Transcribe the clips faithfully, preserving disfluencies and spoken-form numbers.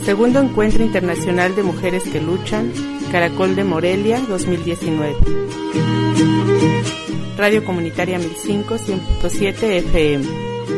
Segundo Encuentro Internacional de Mujeres que Luchan, Caracol de Morelia, dos mil diecinueve. Radio Comunitaria mil cinco, cien punto siete F M.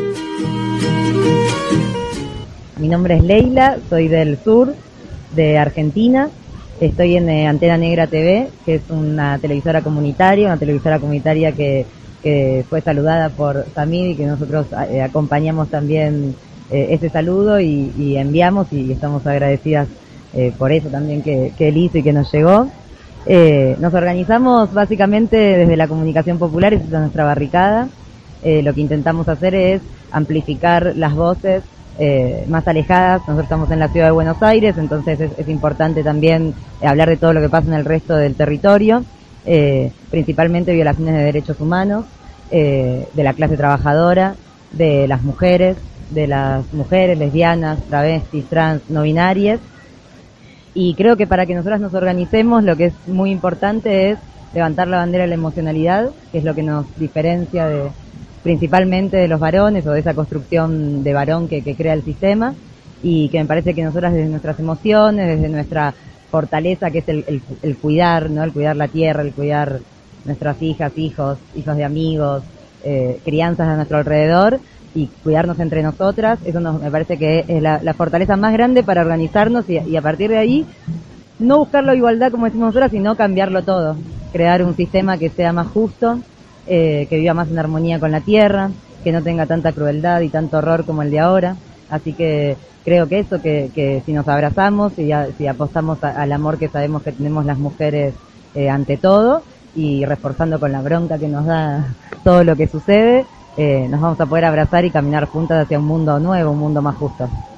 Mi nombre es Leila, soy del sur, de Argentina. Estoy en eh, Antena Negra T V, que es una televisora comunitaria, una televisora comunitaria que, que fue saludada por Samid y que nosotros eh, acompañamos también eh, ese saludo y, y enviamos y estamos agradecidas eh, por eso también que, que él hizo y que nos llegó. Eh, nos organizamos básicamente desde la comunicación popular, esa es nuestra barricada. Eh, lo que intentamos hacer es amplificar las voces Eh, más alejadas. Nosotros estamos en la ciudad de Buenos Aires, entonces es, es importante también hablar de todo lo que pasa en el resto del territorio, eh, principalmente violaciones de derechos humanos, eh, de la clase trabajadora, de las mujeres, de las mujeres lesbianas, travestis, trans, no binarias. Y creo que para que nosotras nos organicemos, lo que es muy importante es levantar la bandera de la emocionalidad, que es lo que nos diferencia de principalmente de los varones o de esa construcción de varón que, que crea el sistema, y que me parece que nosotras desde nuestras emociones, desde nuestra fortaleza, que es el, el, el cuidar, ¿no? El cuidar la tierra, el cuidar nuestras hijas, hijos, hijos de amigos, eh, crianzas a nuestro alrededor y cuidarnos entre nosotras, eso nos, me parece que es la, la fortaleza más grande para organizarnos y, y a partir de ahí no buscar la igualdad como decimos nosotras, sino cambiarlo todo, crear un sistema que sea más justo, Eh, que viva más en armonía con la tierra, que no tenga tanta crueldad y tanto horror como el de ahora. Así que creo que eso, que, que si nos abrazamos y a, si apostamos a, al amor que sabemos que tenemos las mujeres eh, ante todo, y reforzando con la bronca que nos da todo lo que sucede, eh, nos vamos a poder abrazar y caminar juntas hacia un mundo nuevo, un mundo más justo.